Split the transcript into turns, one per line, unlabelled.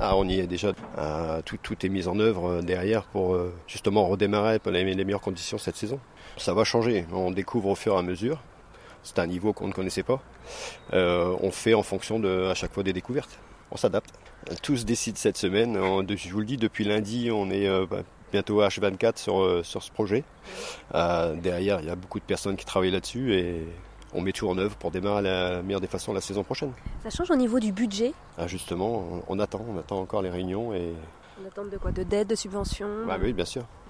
On y est déjà. Tout est mis en œuvre derrière pour justement redémarrer dans les meilleures conditions cette saison. Ça va changer. On découvre au fur et à mesure. C'est un niveau qu'on ne connaissait pas. On fait en fonction à chaque fois des découvertes. On s'adapte. Tout se décide cette semaine. Je vous le dis, depuis lundi, on est bientôt H24 sur ce projet. Derrière, il y a beaucoup de personnes qui travaillent là-dessus et on met tout en œuvre pour démarrer la meilleure des façons la saison prochaine.
Ça change au niveau du budget ?
Justement, on attend encore les réunions.
On attend de quoi ? D'aide, de subventions ?
Oui, bien sûr.